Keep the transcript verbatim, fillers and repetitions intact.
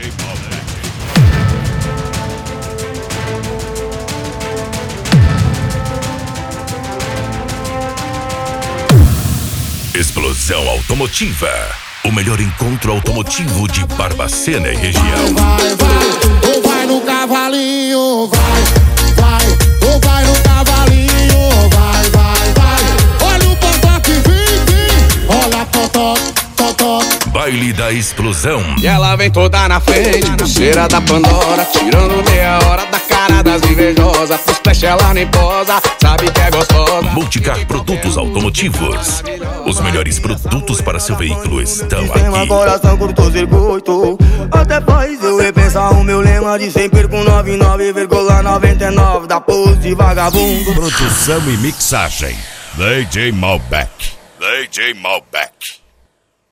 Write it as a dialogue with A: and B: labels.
A: Explosão Automotiva, o melhor encontro automotivo de Barbacena e região.
B: Vai, vai, ou vai no cavalinho, vai, vai, ou vai no cavalinho, vai, vai, vai. Olha o totó que vem, vem, olha totó, totó.
A: Baile da Explosão.
C: E ela vem toda na frente, pulseira da Pandora, tirando meia hora da cara das invejosas. Pros pés ela nem posa, sabe que é gostosa.
A: Multicar Produtos Automotivos. Os melhores produtos para seu veículo estão
D: Sistema
A: aqui.
D: coração curto-circuito. Até faz eu repensar o meu lema de cem perco noventa e nove vírgula noventa e nove da pose de vagabundo.
A: Produção e mixagem D J Malbec. D J Malbec.